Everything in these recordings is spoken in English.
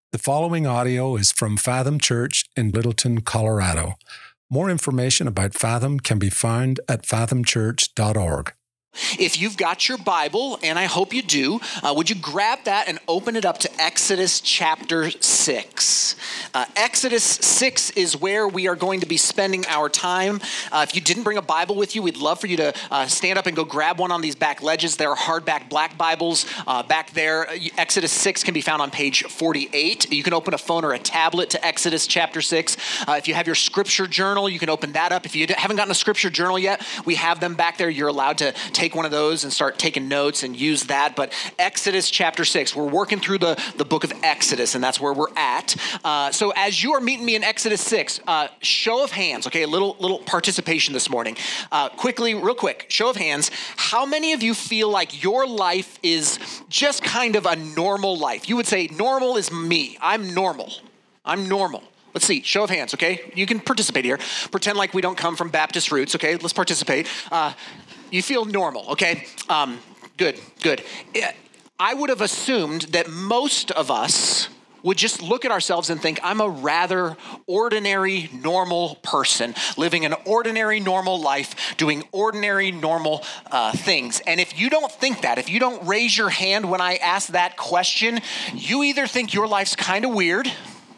The following audio is from Fathom Church in Littleton, Colorado. More information about Fathom can be found at fathomchurch.org. If you've got your Bible, and I hope you do, would you grab that and open it up to Exodus chapter 6. Exodus 6 is where we are going to be spending our time. If you didn't bring a Bible with you, we'd love for you to stand up and go grab one on these back ledges. There are hardback black Bibles back there. Exodus 6 can be found on page 48. You can open a phone or a tablet to Exodus chapter 6. If you have your scripture journal, you can open that up. If you haven't gotten a scripture journal yet, we have them back there. You're allowed to take one of those and start taking notes and use that. But Exodus chapter 6, we're working through the book of Exodus, and that's where we're at. So as you are meeting me in Exodus 6, show of hands, okay, a little participation this morning. Real quick, show of hands. How many of you feel like your life is just kind of a normal life? You would say, normal is me. I'm normal. Let's see, show of hands, okay? You can participate here. Pretend like we don't come from Baptist roots, okay? Let's participate. You feel normal, okay? Good. I would have assumed that most of us would just look at ourselves and think, I'm a rather ordinary, normal person, living an ordinary, normal life, doing ordinary, normal things. And if you don't think that, if you don't raise your hand when I ask that question, you either think your life's kind of weird,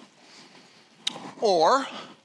or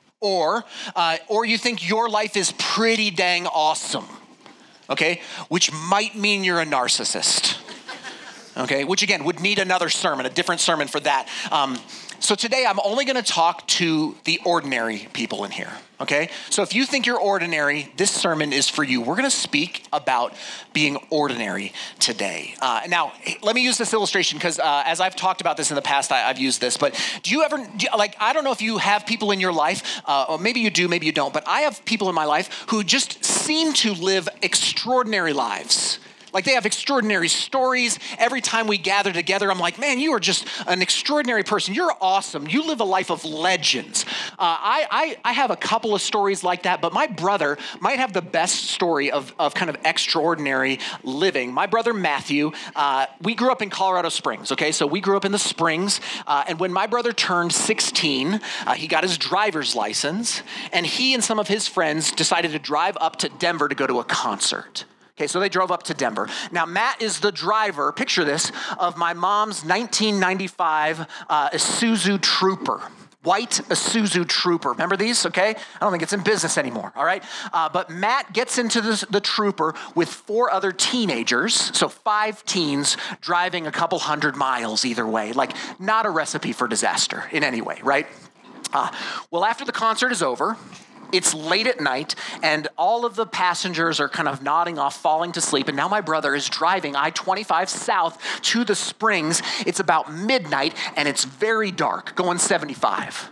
you think your life is pretty dang awesome, okay? Which might mean you're a narcissist, okay? Which again, would need another sermon, a different sermon for that. So today I'm only gonna talk to the ordinary people in here, okay? So if you think you're ordinary, this sermon is for you. We're gonna speak about being ordinary today. Now, let me use this illustration because as I've talked about this in the past, I've used this, but I don't know if you have people in your life, or maybe you do, maybe you don't, but I have people in my life who just seem to live extraordinary lives. Like they have extraordinary stories. Every time we gather together, I'm like, man, you are just an extraordinary person. You're awesome. You live a life of legends. I have a couple of stories like that, but my brother might have the best story of kind of extraordinary living. My brother, Matthew, we grew up in Colorado Springs, okay? So we grew up in the Springs, and when my brother turned 16, he got his driver's license, and he and some of his friends decided to drive up to Denver to go to a concert. Okay, so they drove up to Denver. Now, Matt is the driver, picture this, of my mom's 1995 Isuzu Trooper. White Isuzu Trooper. Remember these, okay? I don't think it's in business anymore, all right? But Matt gets into the Trooper with 4 other teenagers, so 5 teens driving a couple hundred miles either way. Like, not a recipe for disaster in any way, right? Well, after the concert is over, it's late at night, and all of the passengers are kind of nodding off, falling to sleep, and now my brother is driving I-25 south to the Springs. It's about midnight, and it's very dark, going 75.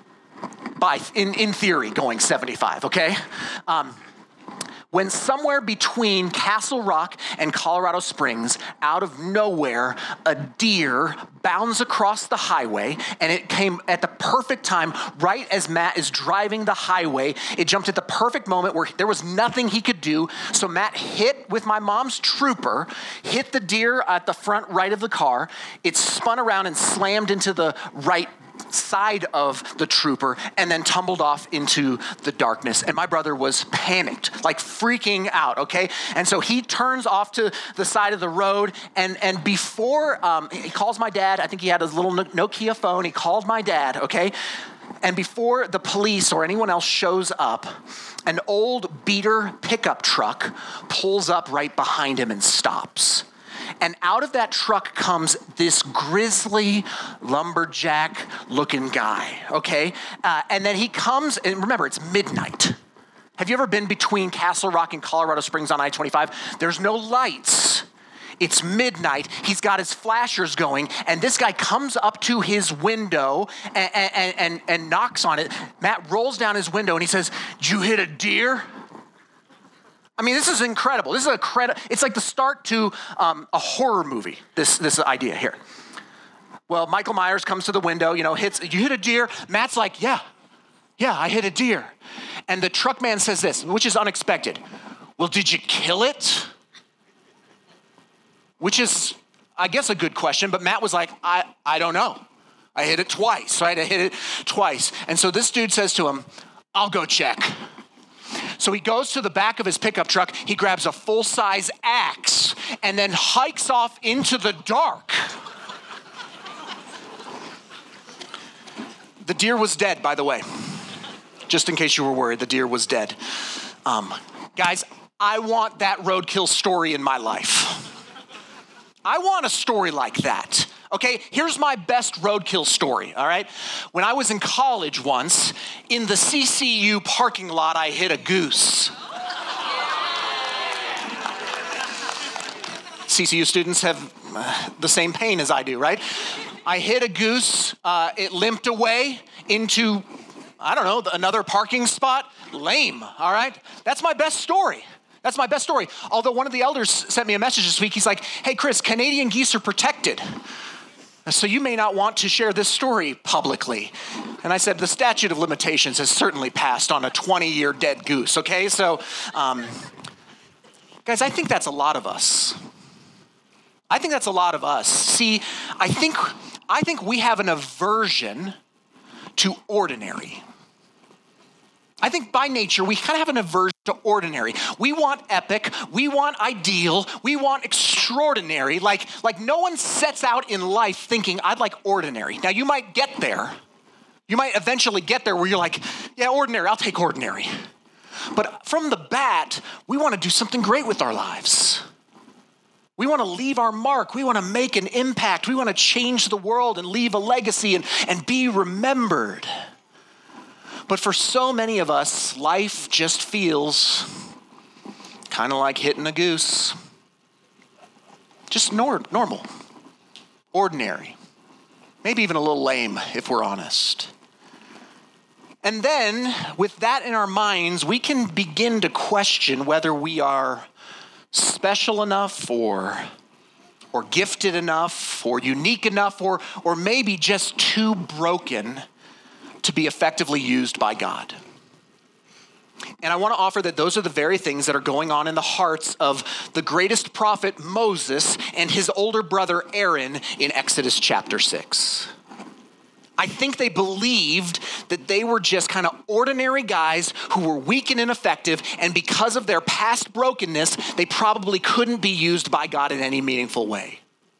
In theory, going 75, okay? When somewhere between Castle Rock and Colorado Springs, out of nowhere, a deer bounds across the highway, and it came at the perfect time, right as Matt is driving the highway. It jumped at the perfect moment where there was nothing he could do. So Matt hit with my mom's Trooper, hit the deer at the front right of the car. It spun around and slammed into the right side of the Trooper and then tumbled off into the darkness. And my brother was panicked, like freaking out, okay? And so he turns off to the side of the road, and before he calls my dad, I think he had his little Nokia phone, he called my dad, okay? And before the police or anyone else shows up, an old beater pickup truck pulls up right behind him and stops. And out of that truck comes this grizzly lumberjack-looking guy, okay? And then he comes, and remember, it's midnight. Have you ever been between Castle Rock and Colorado Springs on I-25? There's no lights. It's midnight. He's got his flashers going, and this guy comes up to his window and knocks on it. Matt rolls down his window, and he says, "Did you hit a deer?" I mean, this is incredible. It's like the start to a horror movie, this idea here. Well, Michael Myers comes to the window, hits, "You hit a deer?" Matt's like, yeah, I hit a deer. And the truck man says this, which is unexpected. "Well, did you kill it?" Which is, I guess, a good question, but Matt was like, I don't know. I hit it twice, right? I hit it twice. And so this dude says to him, I'll go check. So he goes to the back of his pickup truck, he grabs a full-size axe, and then hikes off into the dark. The deer was dead, by the way. Just in case you were worried, the deer was dead. Guys, I want that roadkill story in my life. I want a story like that. Okay, here's my best roadkill story, all right? When I was in college once, in the CCU parking lot, I hit a goose. CCU students have the same pain as I do, right? I hit a goose, it limped away into, I don't know, another parking spot. Lame, all right? That's my best story. That's my best story. Although one of the elders sent me a message this week, he's like, hey, Chris, Canadian geese are protected. So you may not want to share this story publicly. And I said, the statute of limitations has certainly passed on a 20-year dead goose, okay? So, guys, I think that's a lot of us. I think that's a lot of us. See, I think we have an aversion to ordinary. I think by nature, we kind of have an aversion to ordinary. We want epic, we want ideal, we want extraordinary. Like no one sets out in life thinking, I'd like ordinary. Now you might get there. You might eventually get there where you're like, yeah, ordinary, I'll take ordinary. But from the bat, we want to do something great with our lives. We want to leave our mark. We want to make an impact. We want to change the world and leave a legacy and be remembered. But for so many of us, life just feels kind of like hitting a goose. Just normal, ordinary, maybe even a little lame if we're honest. And then with that in our minds, we can begin to question whether we are special enough or gifted enough or unique enough or maybe just too broken to be effectively used by God. And I want to offer that those are the very things that are going on in the hearts of the greatest prophet Moses and his older brother Aaron in Exodus chapter 6. I think they believed that they were just kind of ordinary guys who were weak and ineffective, and because of their past brokenness, they probably couldn't be used by God in any meaningful way.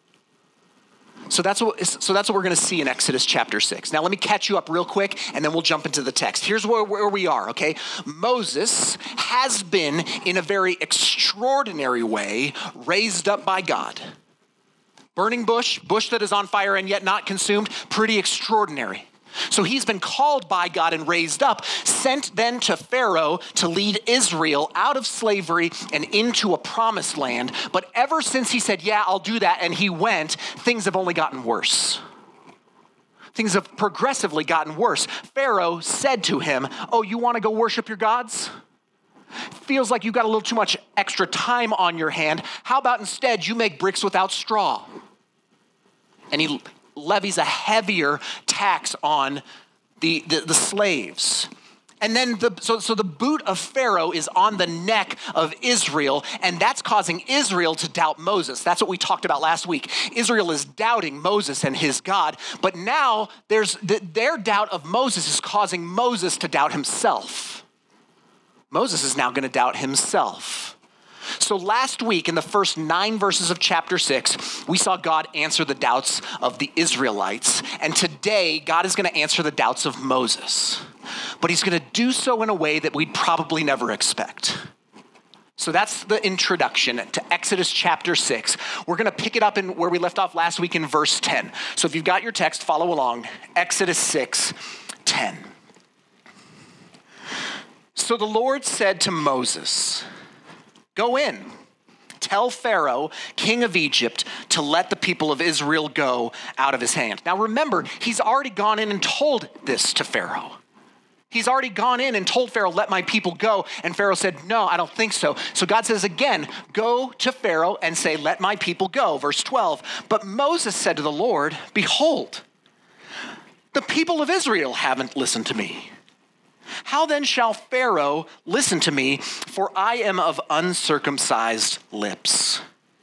So that's what we're going to see in Exodus chapter 6. Now, let me catch you up real quick, and then we'll jump into the text. Here's where we are, okay? Moses has been, in a very extraordinary way, raised up by God. Burning bush that is on fire and yet not consumed, pretty extraordinary. So he's been called by God and raised up, sent then to Pharaoh to lead Israel out of slavery and into a promised land. But ever since he said, yeah, I'll do that, and he went, things have only gotten worse. Things have progressively gotten worse. Pharaoh said to him, oh, you want to go worship your gods? Feels like you got a little too much extra time on your hand. How about instead you make bricks without straw? And he levies a heavier tax on the slaves. And then so the boot of Pharaoh is on the neck of Israel, and that's causing Israel to doubt Moses. That's what we talked about last week. Israel is doubting Moses and his God, but now their doubt of Moses is causing Moses to doubt himself. Moses is now going to doubt himself. So last week, in the first 9 verses of chapter 6, we saw God answer the doubts of the Israelites. And today, God is going to answer the doubts of Moses. But he's going to do so in a way that we'd probably never expect. So that's the introduction to Exodus chapter 6. We're going to pick it up in where we left off last week in verse 10. So if you've got your text, follow along. Exodus 6:10. So the Lord said to Moses, go in, tell Pharaoh, king of Egypt, to let the people of Israel go out of his hand. Now remember, he's already gone in and told this to Pharaoh. He's already gone in and told Pharaoh, let my people go. And Pharaoh said, no, I don't think so. So God says again, go to Pharaoh and say, let my people go. Verse 12, but Moses said to the Lord, behold, the people of Israel haven't listened to me. How then shall Pharaoh listen to me, for I am of uncircumcised lips?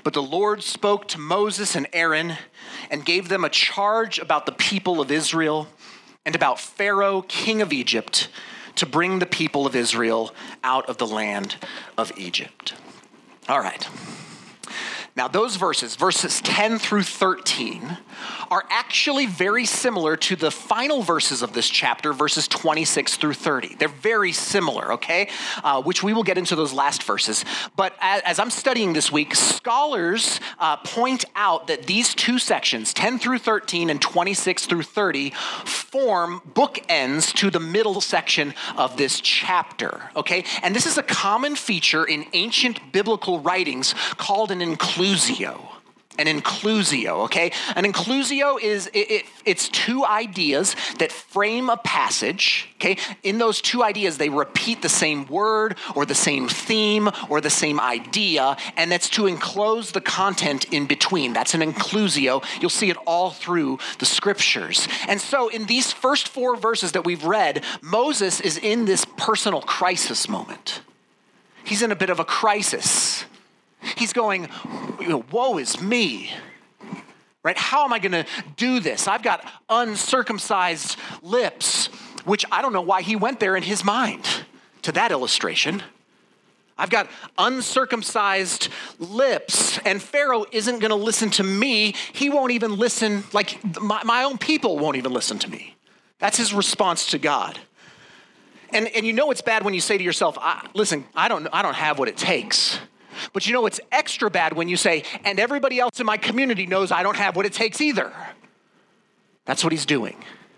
But the Lord spoke to Moses and Aaron and gave them a charge about the people of Israel and about Pharaoh, king of Egypt, to bring the people of Israel out of the land of Egypt. All right. Now, those verses 10 through 13, are actually very similar to the final verses of this chapter, verses 26 through 30. They're very similar, okay? Which we will get into those last verses. But as I'm studying this week, scholars point out that these two sections, 10 through 13 and 26 through 30, form bookends to the middle section of this chapter, okay? And this is a common feature in ancient biblical writings called an inclusio. An inclusio, okay? An inclusio is, it's two ideas that frame a passage, okay? In those two ideas, they repeat the same word or the same theme or the same idea, and that's to enclose the content in between. That's an inclusio. You'll see it all through the scriptures. And so in these first 4 verses that we've read, Moses is in this personal crisis moment. He's in a bit of a crisis. He's going, woe is me, right? How am I going to do this? I've got uncircumcised lips, which I don't know why he went there in his mind to that illustration. I've got uncircumcised lips, and Pharaoh isn't going to listen to me. He won't even listen, like my own people won't even listen to me. That's his response to God. And you know it's bad when you say to yourself, listen, I don't have what it takes. But you know it's extra bad when you say, and everybody else in my community knows I don't have what it takes either. That's what he's doing.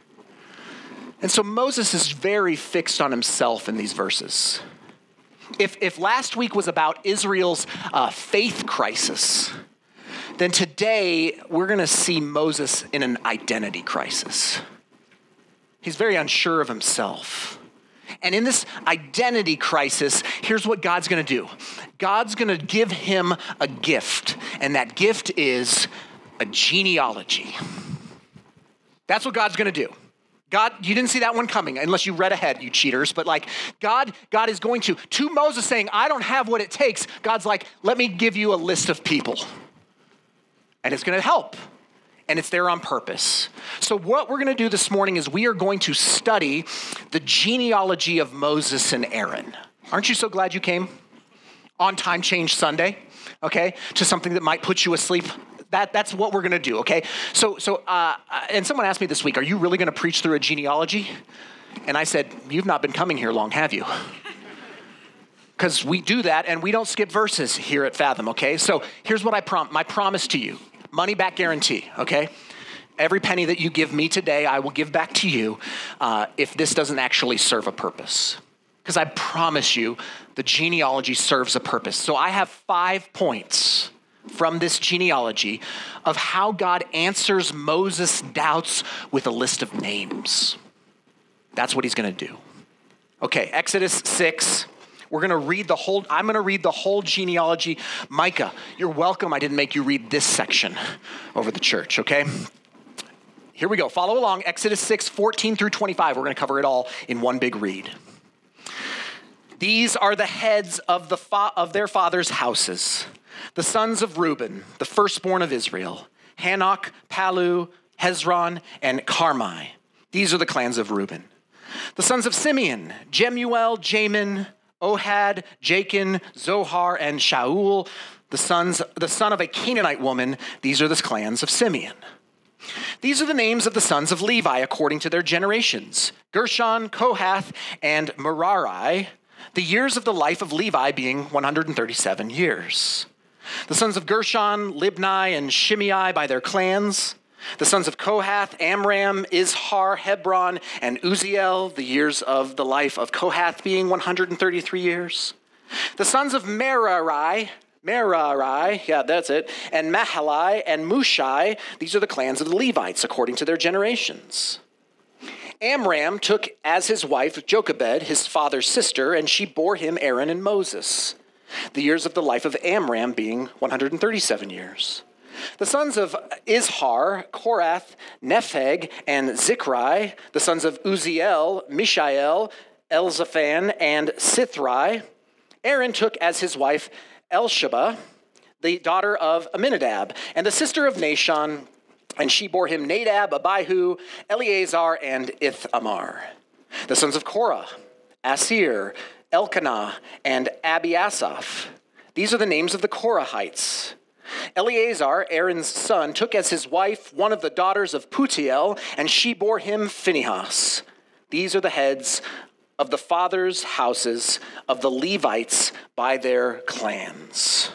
And so Moses is very fixed on himself in these verses. If last week was about Israel's faith crisis, then today we're going to see Moses in an identity crisis. He's very unsure of himself. And in this identity crisis, here's what God's going to do. God's going to give him a gift, and that gift is a genealogy. That's what God's going to do. God, you didn't see that one coming unless you read ahead, you cheaters. But like God is going to Moses saying, I don't have what it takes. God's like, let me give you a list of people. And it's going to help. And it's there on purpose. So what we're going to do this morning is we are going to study the genealogy of Moses and Aaron. Aren't you so glad you came on Time Change Sunday, okay, to something that might put you asleep? That's what we're going to do, okay? So, and someone asked me this week, are you really going to preach through a genealogy? And I said, you've not been coming here long, have you? Because we do that, and we don't skip verses here at Fathom, okay? So here's what my promise to you. Money back guarantee, okay? Every penny that you give me today, I will give back to you if this doesn't actually serve a purpose. Because I promise you, the genealogy serves a purpose. So I have 5 points from this genealogy of how God answers Moses' doubts with a list of names. That's what he's going to do. Okay, Exodus 6. I'm going to read the whole genealogy. Micah, you're welcome. I didn't make you read this section over the church, okay? Here we go. Follow along. Exodus 6, 14 through 25. We're going to cover it all in one big read. These are the heads of their fathers' houses. The sons of Reuben, the firstborn of Israel, Hanok, Palu, Hezron, and Carmi. These are the clans of Reuben. The sons of Simeon, Jemuel, Jamin, Ohad, Jachin, Zohar, and Shaul, the son of a Canaanite woman. These are the clans of Simeon. These are the names of the sons of Levi according to their generations: Gershon, Kohath, and Merari, the years of the life of Levi being 137 years. The sons of Gershon, Libni, and Shimei by their clans. The sons of Kohath, Amram, Izhar, Hebron, and Uziel, the years of the life of Kohath being 133 years. The sons of Merari, yeah, that's it, and Mahalai and Mushai, these are the clans of the Levites according to their generations. Amram took as his wife Jochebed, his father's sister, and she bore him Aaron and Moses, the years of the life of Amram being 137 years. The sons of Izhar, Korath, Nepheg, and Zichri, the sons of Uziel, Mishael, Elzaphan, and Sithri. Aaron took as his wife Elsheba, the daughter of Amminadab, and the sister of Nahshon, and she bore him Nadab, Abihu, Eleazar, and Ithamar. The sons of Korah, Asir, Elkanah, and Abiasaph. These are the names of the Korahites. Eleazar, Aaron's son, took as his wife one of the daughters of Putiel, and she bore him Phinehas. These are the heads of the fathers' houses of the Levites by their clans.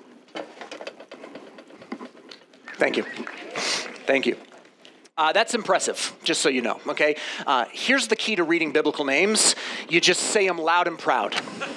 Thank you. Thank you. That's impressive, just so you know, okay? Here's the key to reading biblical names. You just say them loud and proud.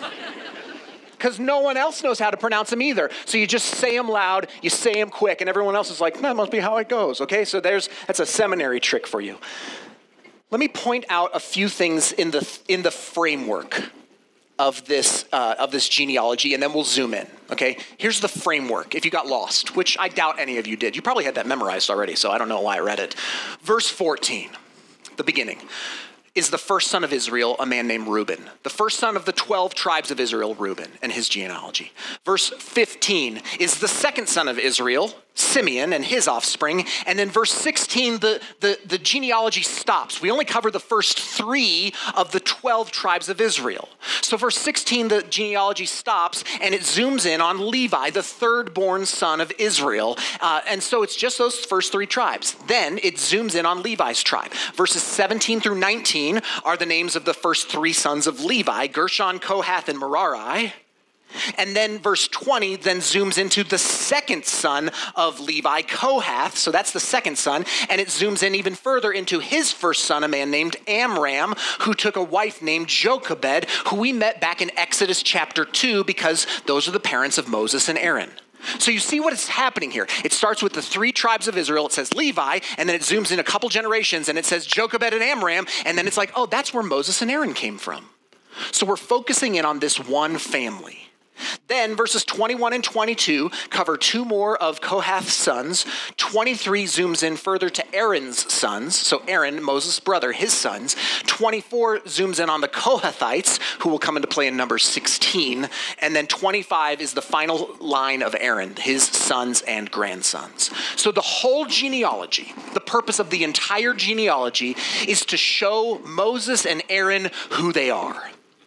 Because no one else knows how to pronounce them either. So you just say them loud, you say them quick, and everyone else is like, that must be how it goes, okay? So that's a seminary trick for you. Let me point out a few things in the framework of this genealogy, and then we'll zoom in, okay? Here's the framework, if you got lost, which I doubt any of you did. You probably had that memorized already, so I don't know why I read it. Verse 14, the beginning, is the first son of Israel, a man named Reuben. The first son of the 12 tribes of Israel, Reuben, and his genealogy. Verse 15 is the second son of Israel, Simeon, and his offspring. And then verse 16, the genealogy stops. We only cover the first 3 of the 12 tribes of Israel. So verse 16, the genealogy stops, and it zooms in on Levi, the third born son of Israel. And so it's just those first 3 tribes. Then it zooms in on Levi's tribe. Verses 17 through 19 are the names of the first 3 sons of Levi, Gershon, Kohath, and Merari. And then verse 20 then zooms into the second son of Levi, Kohath. So that's the second son. And it zooms in even further into his first son, a man named Amram, who took a wife named Jochebed, who we met back in Exodus chapter 2, because those are the parents of Moses and Aaron. So you see what is happening here. It starts with the 3 tribes of Israel. It says Levi, and then it zooms in a couple generations, and it says Jochebed and Amram, and then it's like, oh, that's where Moses and Aaron came from. So we're focusing in on this one family. Then verses 21 and 22 cover 2 more of Kohath's sons. 23 zooms in further to Aaron's sons. So Aaron, Moses' brother, his sons. 24 zooms in on the Kohathites, who will come into play in Numbers 16. And then 25 is the final line of Aaron, his sons and grandsons. So the whole genealogy, the purpose of the entire genealogy, is to show Moses and Aaron who they are.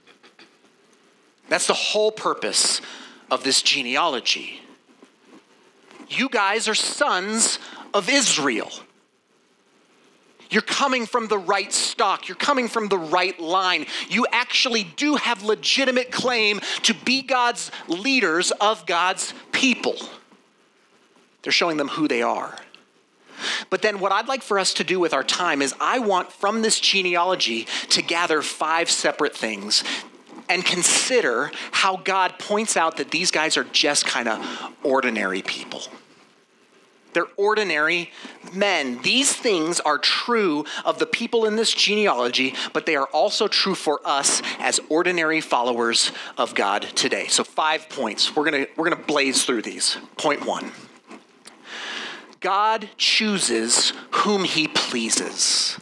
That's the whole purpose of this genealogy. You guys are sons of Israel. You're coming from the right stock. You're coming from the right line. You actually do have legitimate claim to be God's leaders of God's people. They're showing them who they are. But then what I'd like for us to do with our time is I want from this genealogy to gather 5 separate things and consider how God points out that these guys are just kind of ordinary people. They're ordinary men. These things are true of the people in this genealogy, but they are also true for us as ordinary followers of God today. So 5 points. We're gonna blaze through these. Point 1. God chooses whom he pleases.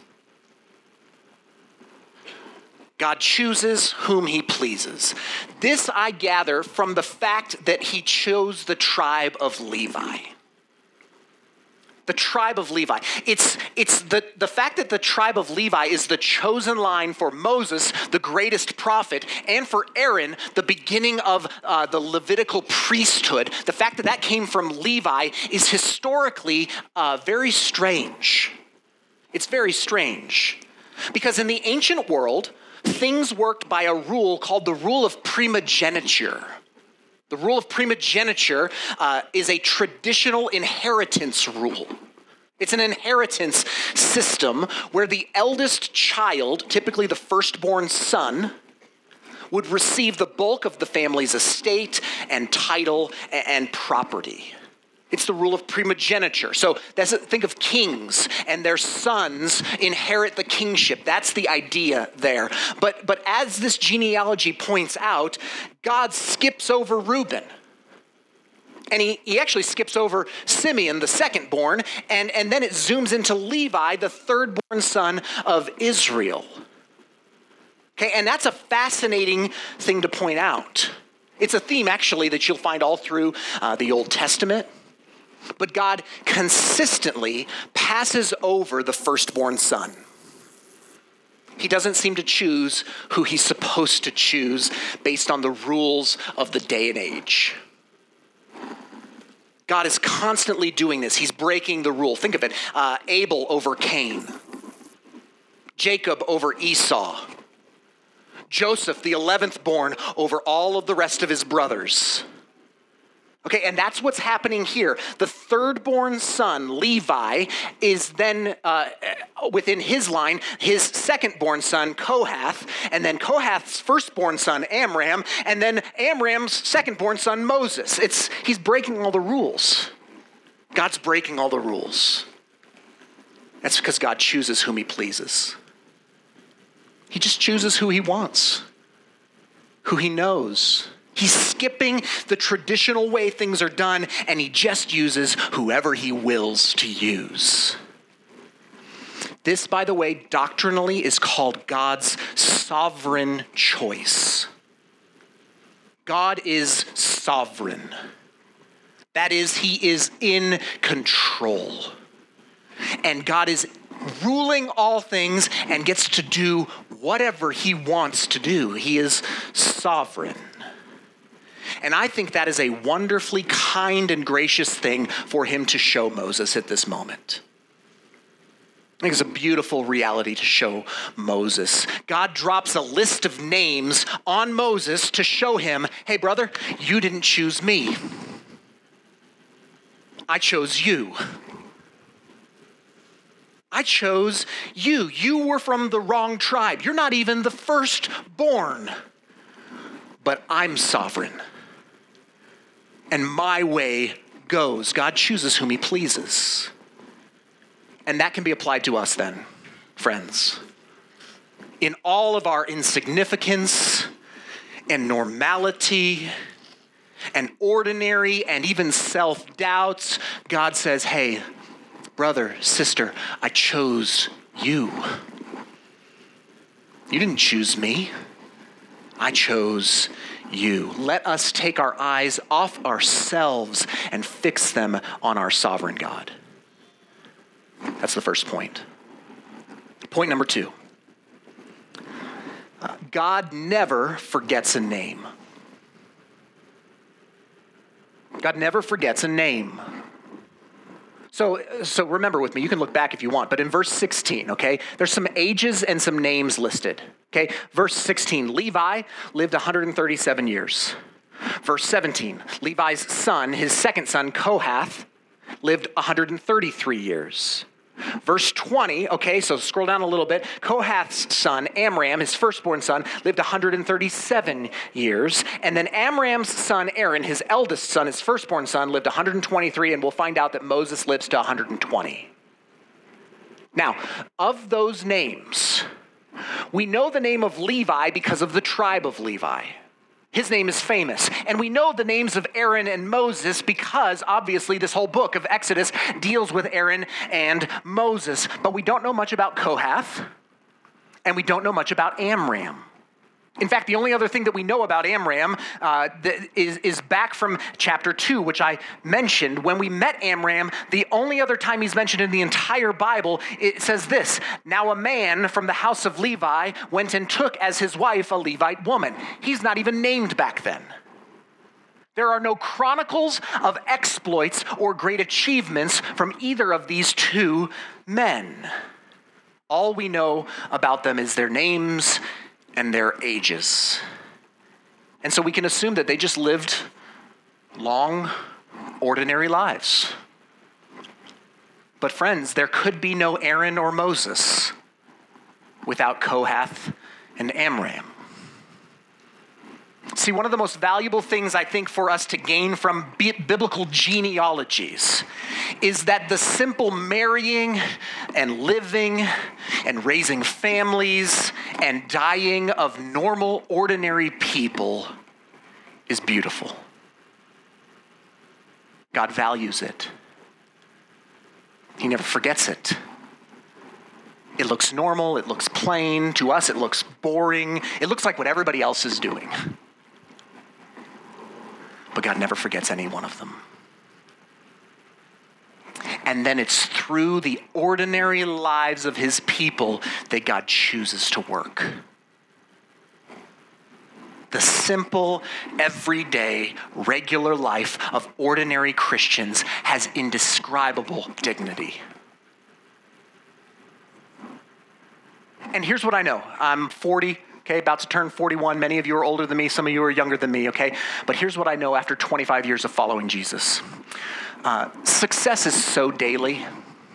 God chooses whom he pleases. This I gather from the fact that he chose the tribe of Levi. The tribe of Levi. It's the fact that the tribe of Levi is the chosen line for Moses, the greatest prophet, and for Aaron, the beginning of the Levitical priesthood. The fact that that came from Levi is historically very strange. It's very strange. Because in the ancient world, things worked by a rule called the rule of primogeniture. The rule of primogeniture is a traditional inheritance rule. It's an inheritance system where the eldest child, typically the firstborn son, would receive the bulk of the family's estate and title and property. It's the rule of primogeniture. So think of kings and their sons inherit the kingship. That's the idea there. But as this genealogy points out, God skips over Reuben. And he actually skips over Simeon, the second born, and then it zooms into Levi, the third born son of Israel. Okay, and that's a fascinating thing to point out. It's a theme, actually, that you'll find all through the Old Testament. But God consistently passes over the firstborn son. He doesn't seem to choose who he's supposed to choose based on the rules of the day and age. God is constantly doing this. He's breaking the rule. Think of it. Abel over Cain. Jacob over Esau. Joseph, the 11th born, over all of the rest of his brothers. Okay, and that's what's happening here. The third-born son, Levi, is then, within his line, his second-born son, Kohath, and then Kohath's first-born son, Amram, and then Amram's second-born son, Moses. He's breaking all the rules. God's breaking all the rules. That's because God chooses whom he pleases. He just chooses who he wants, who he knows. He's skipping the traditional way things are done, and he just uses whoever he wills to use. This, by the way, doctrinally is called God's sovereign choice. God is sovereign. That is, he is in control. And God is ruling all things and gets to do whatever he wants to do. He is sovereign. And I think that is a wonderfully kind and gracious thing for him to show Moses at this moment. I think it's a beautiful reality to show Moses. God drops a list of names on Moses to show him, hey, brother, you didn't choose me. I chose you. I chose you. You were from the wrong tribe. You're not even the firstborn. But I'm sovereign. And my way goes. God chooses whom he pleases. And that can be applied to us then, friends. In all of our insignificance and normality and ordinary and even self-doubts, God says, hey, brother, sister, I chose you. You didn't choose me. I chose you. Let us take our eyes off ourselves and fix them on our sovereign God. That's the first point. Point number 2. God never forgets a name. God never forgets a name. So remember with me, you can look back if you want, but in verse 16, okay, there's some ages and some names listed. Okay, verse 16, Levi lived 137 years. Verse 17, Levi's son, his second son, Kohath, lived 133 years. Verse 20, okay, so scroll down a little bit. Kohath's son, Amram, his firstborn son, lived 137 years. And then Amram's son, Aaron, his eldest son, his firstborn son, lived 123, and we'll find out that Moses lives to 120. Now, of those names, we know the name of Levi because of the tribe of Levi. His name is famous. And we know the names of Aaron and Moses because, obviously, this whole book of Exodus deals with Aaron and Moses. But we don't know much about Kohath, and we don't know much about Amram. In fact, the only other thing that we know about Amram is back from chapter 2, which I mentioned. When we met Amram, the only other time he's mentioned in the entire Bible, it says this: now a man from the house of Levi went and took as his wife a Levite woman. He's not even named back then. There are no chronicles of exploits or great achievements from either of these two men. All we know about them is their names and their ages. And so we can assume that they just lived long, ordinary lives. But friends, there could be no Aaron or Moses without Kohath and Amram. See, one of the most valuable things I think for us to gain from biblical genealogies is that the simple marrying and living and raising families and dying of normal, ordinary people is beautiful. God values it. He never forgets it. It looks normal, it looks plain. To us, it looks boring. It looks like what everybody else is doing. but God never forgets any one of them. And then it's through the ordinary lives of his people that God chooses to work. The simple, everyday, regular life of ordinary Christians has indescribable dignity. And here's what I know. I'm 40, okay, about to turn 41. Many of you are older than me. Some of you are younger than me, okay? But here's what I know after 25 years of following Jesus. Success is so daily.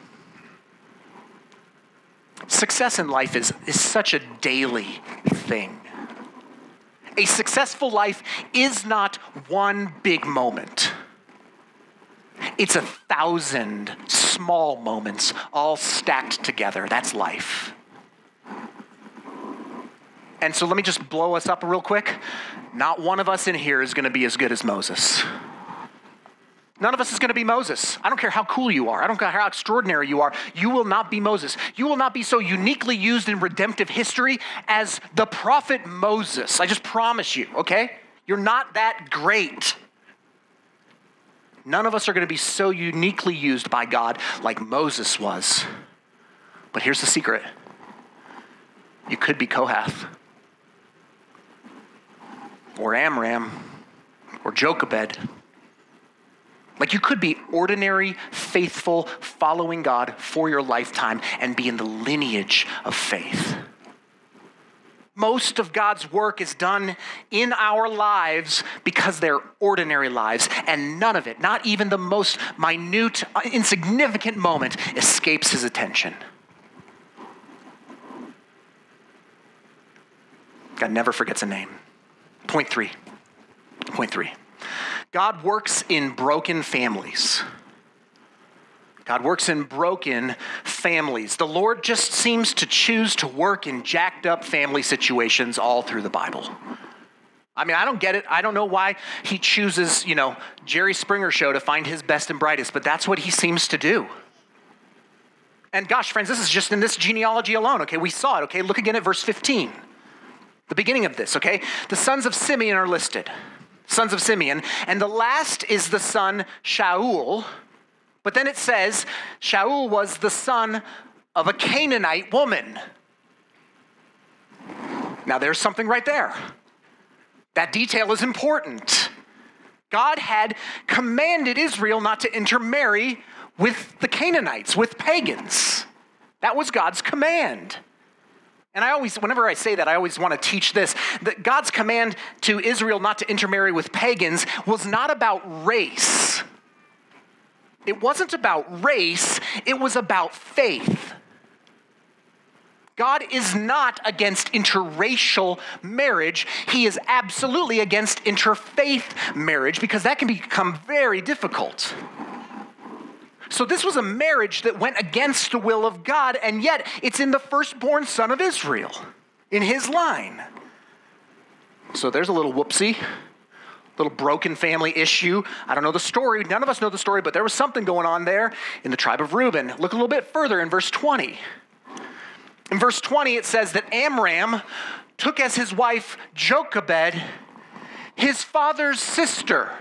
Success in life is such a daily thing. A successful life is not one big moment. It's 1,000 small moments all stacked together. That's life. And so let me just blow us up real quick. Not one of us in here is going to be as good as Moses. None of us is going to be Moses. I don't care how cool you are. I don't care how extraordinary you are. You will not be Moses. You will not be so uniquely used in redemptive history as the prophet Moses. I just promise you, okay? You're not that great. None of us are going to be so uniquely used by God like Moses was. But here's the secret. You could be Kohath, or Amram, or Jochebed. Like you could be ordinary, faithful, following God for your lifetime and be in the lineage of faith. Most of God's work is done in our lives because they're ordinary lives, and none of it, not even the most minute, insignificant moment, escapes his attention. God never forgets a name. Point three. God works in broken families. God works in broken families. The Lord just seems to choose to work in jacked up family situations all through the Bible. I mean, I don't get it. I don't know why he chooses, Jerry Springer show to find his best and brightest, but that's what he seems to do. And gosh, friends, this is just in this genealogy alone, okay? We saw it, okay? Look again at verse 15. The beginning of this, okay? The sons of Simeon are listed. Sons of Simeon. And the last is the son Shaul. But then it says, Shaul was the son of a Canaanite woman. Now there's something right there. That detail is important. God had commanded Israel not to intermarry with the Canaanites, with pagans. That was God's command. And whenever I say that, I always want to teach this, that God's command to Israel not to intermarry with pagans was not about race. It wasn't about race, it was about faith. God is not against interracial marriage. He is absolutely against interfaith marriage because that can become very difficult. So this was a marriage that went against the will of God, and yet it's in the firstborn son of Israel, in his line. So there's a little whoopsie, little broken family issue. I don't know the story. None of us know the story, but there was something going on there in the tribe of Reuben. Look a little bit further in verse 20. In verse 20, it says that Amram took as his wife Jochebed, his father's sister.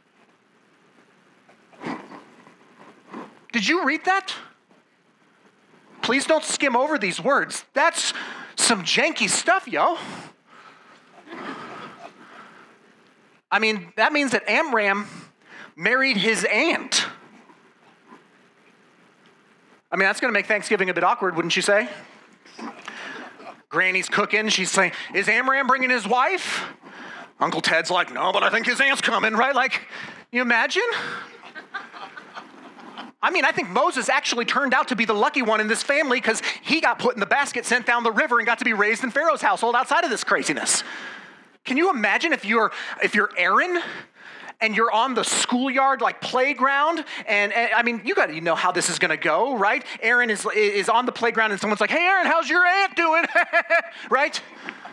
Did you read that? Please don't skim over these words. That's some janky stuff, yo. I mean, that means that Amram married his aunt. I mean, that's going to make Thanksgiving a bit awkward, wouldn't you say? Granny's cooking. She's saying, is Amram bringing his wife? Uncle Ted's like, no, but I think his aunt's coming, right? Like, you imagine? I mean, I think Moses actually turned out to be the lucky one in this family because he got put in the basket, sent down the river, and got to be raised in Pharaoh's household outside of this craziness. Can you imagine if you're Aaron and you're on the schoolyard like playground, and I mean, you got to know how this is going to go, right? Aaron is on the playground, and someone's like, "Hey, Aaron, how's your aunt doing?" Right?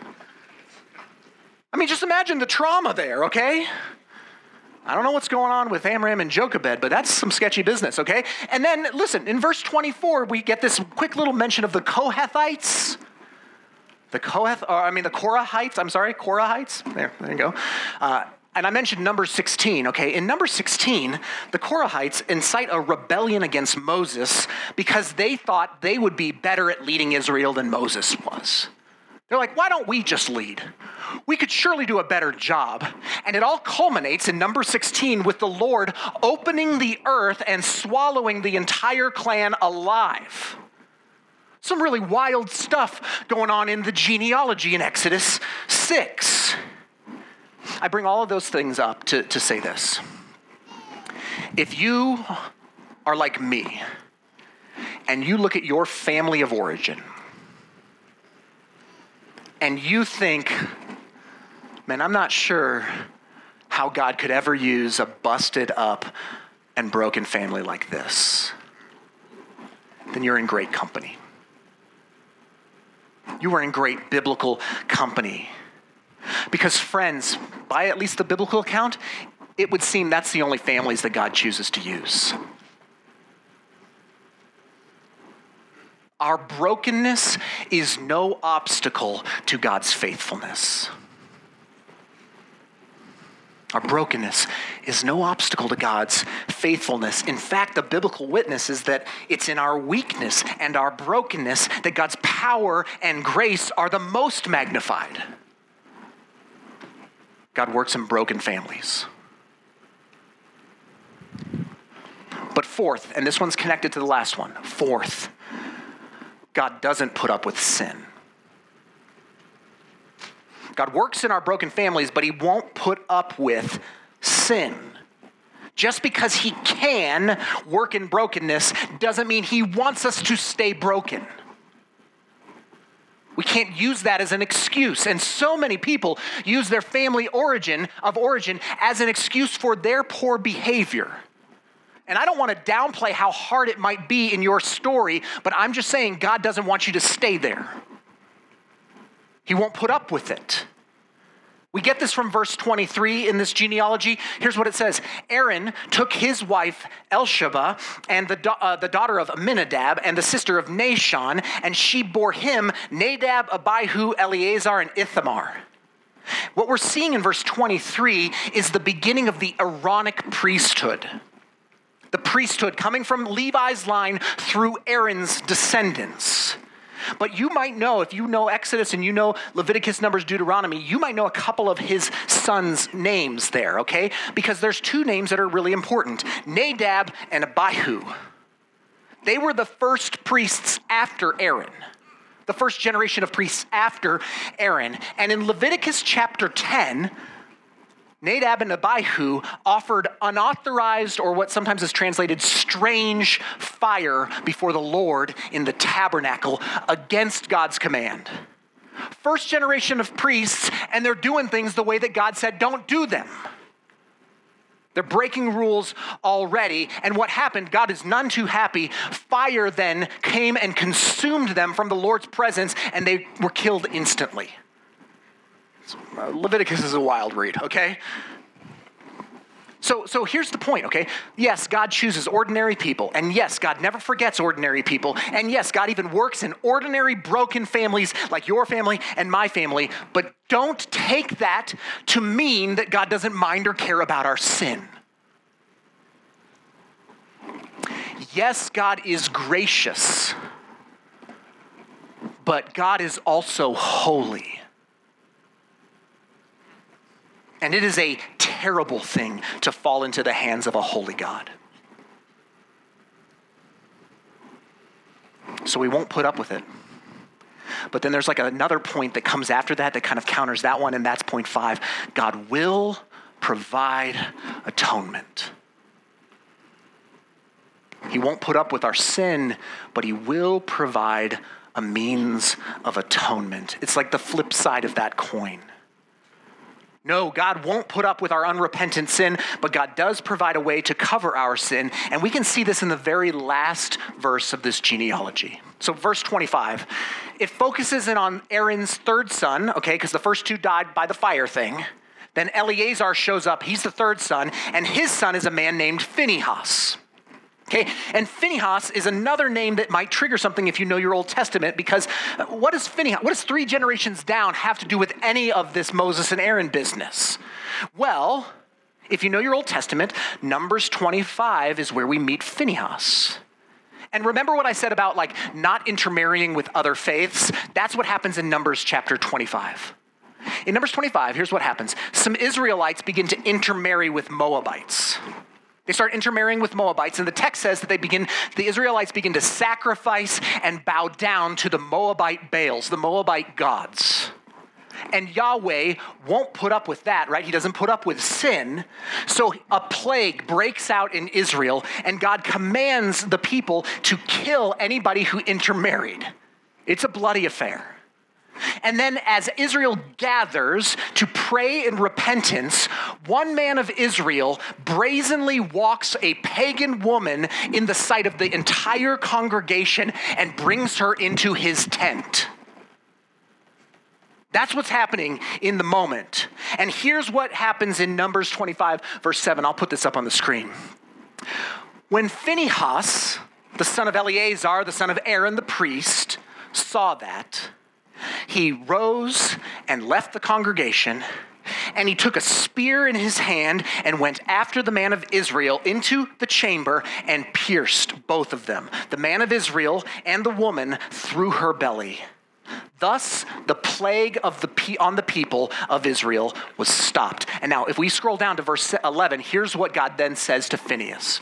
I mean, just imagine the trauma there, okay? I don't know what's going on with Amram and Jochebed, but that's some sketchy business, okay? And then, listen, in verse 24, we get this quick little mention of the Kohathites. The Korahites. There you go. And I mentioned number 16, okay? In number 16, the Korahites incite a rebellion against Moses because they thought they would be better at leading Israel than Moses was. They're like, why don't we just lead? We could surely do a better job. And it all culminates in number 16 with the Lord opening the earth and swallowing the entire clan alive. Some really wild stuff going on in the genealogy in Exodus 6. I bring all of those things up to say this. If you are like me and you look at your family of origin and you think, man, I'm not sure how God could ever use a busted up and broken family like this, then you're in great company. You are in great biblical company. Because friends, by at least the biblical account, it would seem that's the only families that God chooses to use. Our brokenness is no obstacle to God's faithfulness. Our brokenness is no obstacle to God's faithfulness. In fact, the biblical witness is that it's in our weakness and our brokenness that God's power and grace are the most magnified. God works in broken families. But fourth, and this one's connected to the last one, fourth, God doesn't put up with sin. God works in our broken families, but he won't put up with sin. Just because he can work in brokenness doesn't mean he wants us to stay broken. We can't use that as an excuse. And so many people use their family origin as an excuse for their poor behavior. And I don't want to downplay how hard it might be in your story, but I'm just saying God doesn't want you to stay there. He won't put up with it. We get this from verse 23 in this genealogy. Here's what it says. Aaron took his wife Elisheba and the daughter of Amminadab and the sister of Nahshon, and she bore him Nadab, Abihu, Eleazar, and Ithamar. What we're seeing in verse 23 is the beginning of the Aaronic priesthood. The priesthood coming from Levi's line through Aaron's descendants. But you might know, if you know Exodus and you know Leviticus, Numbers, Deuteronomy, you might know a couple of his sons' names there, okay? Because there's two names that are really important, Nadab and Abihu. They were the first priests after Aaron, the first generation of priests after Aaron. And in Leviticus chapter 10, Nadab and Abihu offered unauthorized, or what sometimes is translated strange, fire before the Lord in the tabernacle against God's command. First generation of priests, and they're doing things the way that God said don't do them. They're breaking rules already, and what happened, God is none too happy. Fire then came and consumed them from the Lord's presence, and they were killed instantly. Leviticus is a wild read, okay? So here's the point, okay? Yes, God chooses ordinary people. And yes, God never forgets ordinary people. And yes, God even works in ordinary broken families like your family and my family. But don't take that to mean that God doesn't mind or care about our sin. Yes, God is gracious. But God is also holy. And it is a terrible thing to fall into the hands of a holy God. So we won't put up with it. But then there's like another point that comes after that kind of counters that one, and that's point 5. God will provide atonement. He won't put up with our sin, but he will provide a means of atonement. It's like the flip side of that coin. No, God won't put up with our unrepentant sin, but God does provide a way to cover our sin. And we can see this in the very last verse of this genealogy. So verse 25, it focuses in on Aaron's third son, okay, because the first two died by the fire thing. Then Eleazar shows up, he's the third son, and his son is a man named Phinehas. Okay, and Phinehas is another name that might trigger something if you know your Old Testament, because what does 3 generations down have to do with any of this Moses and Aaron business? Well, if you know your Old Testament, Numbers 25 is where we meet Phinehas. And remember what I said about not intermarrying with other faiths? That's what happens in Numbers chapter 25. In Numbers 25, here's what happens. Some Israelites begin to intermarry with Moabites. They start intermarrying with Moabites, and the text says that the Israelites begin to sacrifice and bow down to the Moabite Baals, the Moabite gods. And Yahweh won't put up with that, right? He doesn't put up with sin. So a plague breaks out in Israel, and God commands the people to kill anybody who intermarried. It's a bloody affair. And then as Israel gathers to pray in repentance, one man of Israel brazenly walks a pagan woman in the sight of the entire congregation and brings her into his tent. That's what's happening in the moment. And here's what happens in Numbers 25, verse 7. I'll put this up on the screen. When Phinehas, the son of Eleazar, the son of Aaron the priest, saw that, he rose and left the congregation, and he took a spear in his hand and went after the man of Israel into the chamber and pierced both of them, the man of Israel and the woman, through her belly. Thus, the plague on the people of Israel was stopped. And now, if we scroll down to verse 11, here's what God then says to Phinehas.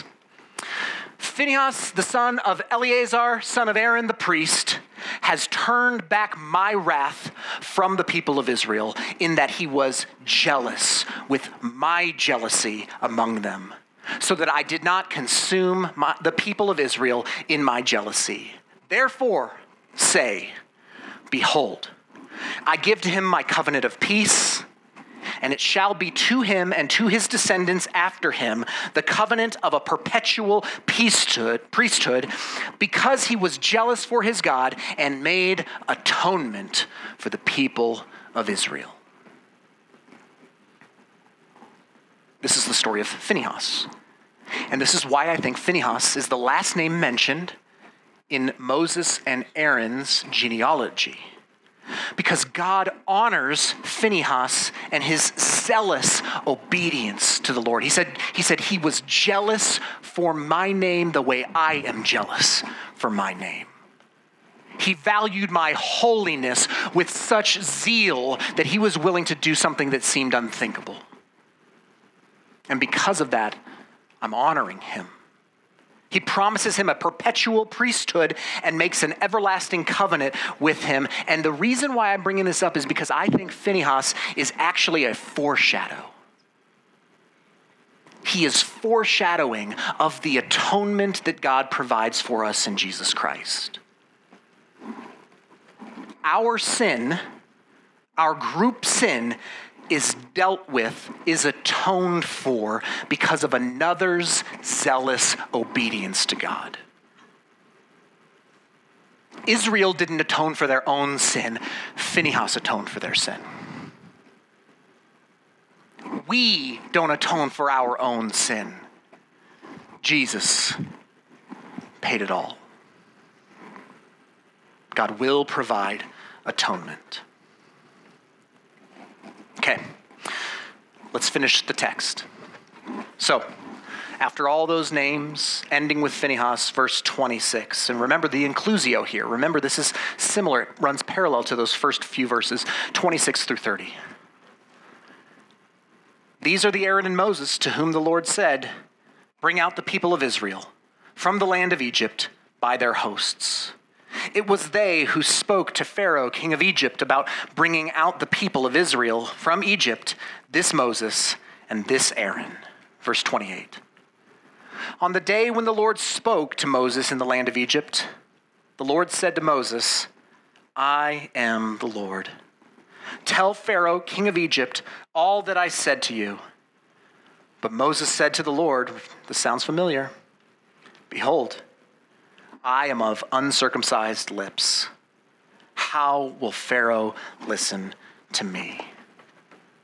Phinehas, the son of Eleazar, son of Aaron the priest, has turned back my wrath from the people of Israel, in that he was jealous with my jealousy among them, so that I did not consume the people of Israel in my jealousy. Therefore, say, behold, I give to him my covenant of peace, and it shall be to him and to his descendants after him the covenant of a perpetual priesthood, because he was jealous for his God and made atonement for the people of Israel. This is the story of Phinehas. And this is why I think Phinehas is the last name mentioned in Moses and Aaron's genealogy. Because God honors Phinehas and his zealous obedience to the Lord. He said he was jealous for my name the way I am jealous for my name. He valued my holiness with such zeal that he was willing to do something that seemed unthinkable. And because of that, I'm honoring him. He promises him a perpetual priesthood and makes an everlasting covenant with him. And the reason why I'm bringing this up is because I think Phinehas is actually a foreshadow. He is foreshadowing of the atonement that God provides for us in Jesus Christ. Our sin, our group sin, is dealt with, is atoned for because of another's zealous obedience to God. Israel didn't atone for their own sin. Phinehas atoned for their sin. We don't atone for our own sin. Jesus paid it all. God will provide atonement. Okay, let's finish the text. So, after all those names, ending with Phinehas, verse 26. And remember the inclusio here. Remember, this is similar. It runs parallel to those first few verses, 26 through 30. These are the Aaron and Moses to whom the Lord said, bring out the people of Israel from the land of Egypt by their hosts. It was they who spoke to Pharaoh, king of Egypt, about bringing out the people of Israel from Egypt, this Moses and this Aaron. Verse 28. On the day when the Lord spoke to Moses in the land of Egypt, the Lord said to Moses, I am the Lord. Tell Pharaoh, king of Egypt, all that I said to you. But Moses said to the Lord, this sounds familiar, behold, I am of uncircumcised lips. How will Pharaoh listen to me?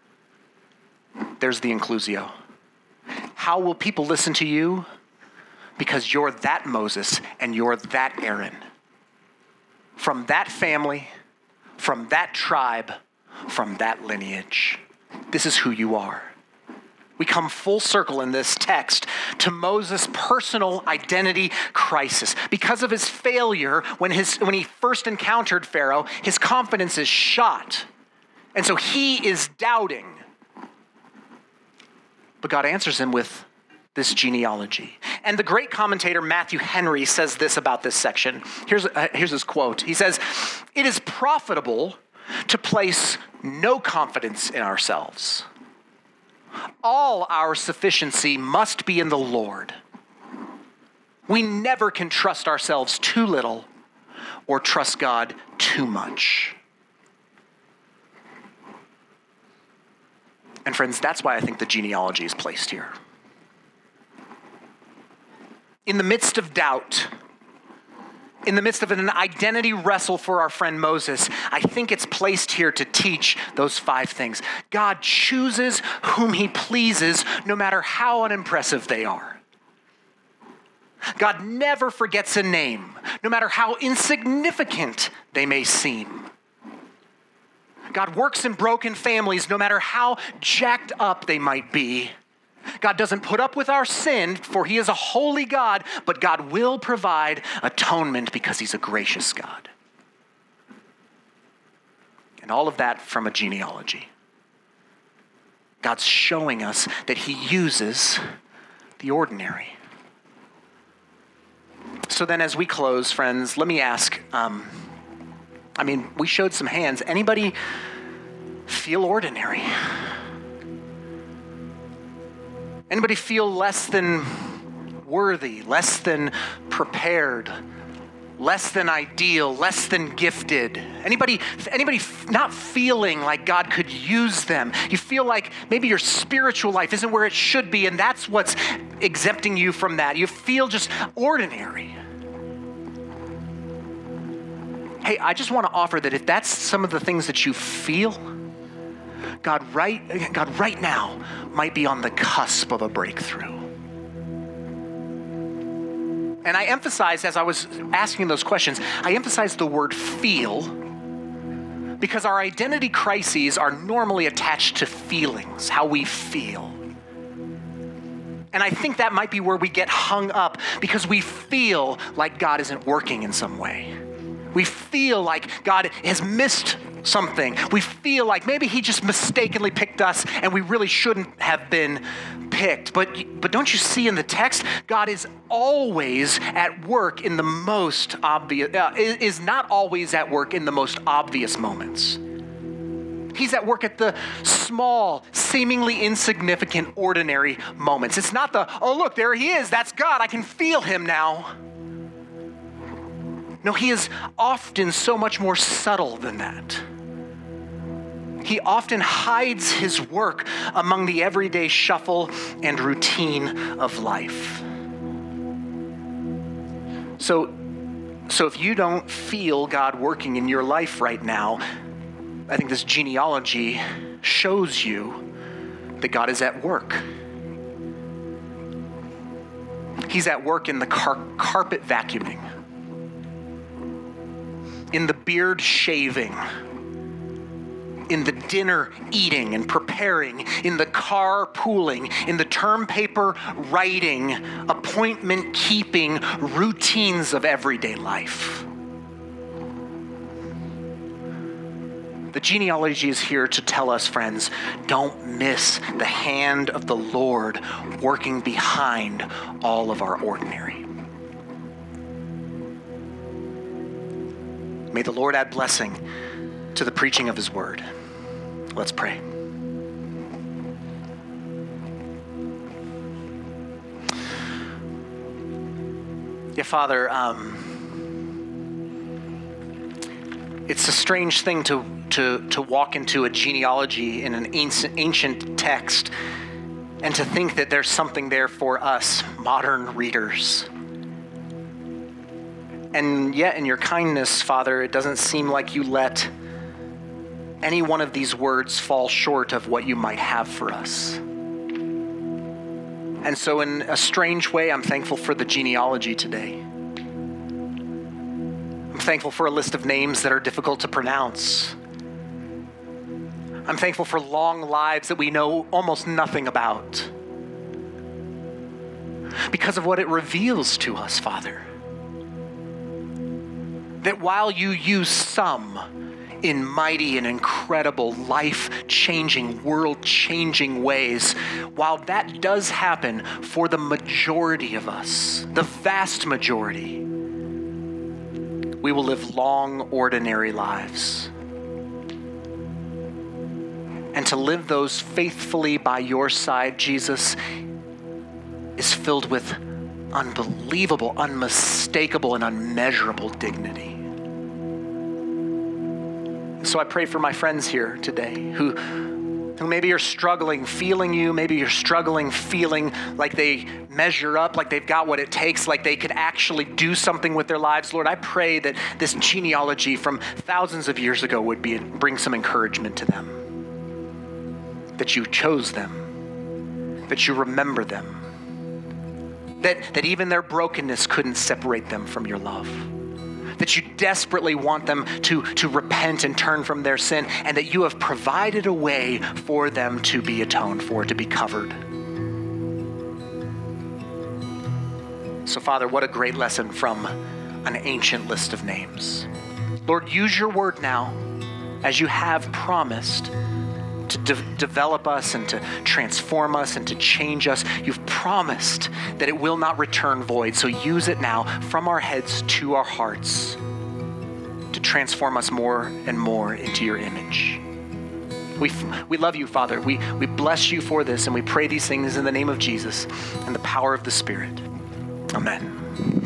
There's the inclusio. How will people listen to you? because you're that Moses and you're that Aaron. From that family, from that tribe, from that lineage. This is who you are. We come full circle in this text to Moses' personal identity crisis. Because of his failure when he first encountered Pharaoh, his confidence is shot. And so he is doubting. But God answers him with this genealogy. And the great commentator Matthew Henry says this about this section. Here's his quote. He says, "It is profitable to place no confidence in ourselves. All our sufficiency must be in the Lord. We never can trust ourselves too little or trust God too much." And friends, that's why I think the genealogy is placed here. In the midst of doubt, in the midst of an identity wrestle for our friend Moses, I think it's placed here to teach those 5 things. God chooses whom he pleases, no matter how unimpressive they are. God never forgets a name, no matter how insignificant they may seem. God works in broken families, no matter how jacked up they might be. God doesn't put up with our sin, for he is a holy God, but God will provide atonement because he's a gracious God. And all of that from a genealogy. God's showing us that he uses the ordinary. So then as we close, friends, let me ask, we showed some hands. Anybody feel ordinary? Anybody feel less than worthy, less than prepared, less than ideal, less than gifted? Anybody not feeling like God could use them? You feel like maybe your spiritual life isn't where it should be, and that's what's exempting you from that. You feel just ordinary. Hey, I just want to offer that if that's some of the things that you feel, God right now might be on the cusp of a breakthrough. And I emphasize, as I was asking those questions, I emphasized the word feel because our identity crises are normally attached to feelings, how we feel. And I think that might be where we get hung up because we feel like God isn't working in some way. We feel like God has missed something. We feel like maybe he just mistakenly picked us and we really shouldn't have been picked. But don't you see in the text, God is always at work in the most obvious, is not always at work in the most obvious moments. He's at work at the small, seemingly insignificant, ordinary moments. It's not the, oh look, there he is, that's God, I can feel him now. No, he is often so much more subtle than that. He often hides his work among the everyday shuffle and routine of life. So if you don't feel God working in your life right now, I think this genealogy shows you that God is at work. He's at work in the carpet vacuuming, in the beard shaving, in the dinner eating and preparing, in the car pooling, in the term paper writing, appointment keeping, routines of everyday life. The genealogy is here to tell us, friends, don't miss the hand of the Lord working behind all of our ordinary. May the Lord add blessing to the preaching of his word. Let's pray. Yeah, Father, it's a strange thing to walk into a genealogy in an ancient text and to think that there's something there for us, modern readers. And yet in your kindness, Father, it doesn't seem like you let any one of these words fall short of what you might have for us. And so in a strange way, I'm thankful for the genealogy today. I'm thankful for a list of names that are difficult to pronounce. I'm thankful for long lives that we know almost nothing about because of what it reveals to us, Father. That while you use some in mighty and incredible, life-changing, world-changing ways, while that does happen for the majority of us, the vast majority, we will live long, ordinary lives. And to live those faithfully by your side, Jesus, is filled with unbelievable, unmistakable, and unmeasurable dignity. So I pray for my friends here today who maybe are struggling feeling you, maybe you're struggling feeling like they measure up, like they've got what it takes, like they could actually do something with their lives. Lord, I pray that this genealogy from thousands of years ago would bring some encouragement to them. That you chose them, that you remember them, that even their brokenness couldn't separate them from your love, that you desperately want them to repent and turn from their sin, and that you have provided a way for them to be atoned for, to be covered. So, Father, what a great lesson from an ancient list of names. Lord, use your word now as you have promised to develop us and to transform us and to change us. You've promised that it will not return void. So use it now from our heads to our hearts to transform us more and more into your image. We love you, Father. We bless you for this, and we pray these things in the name of Jesus and the power of the Spirit. Amen.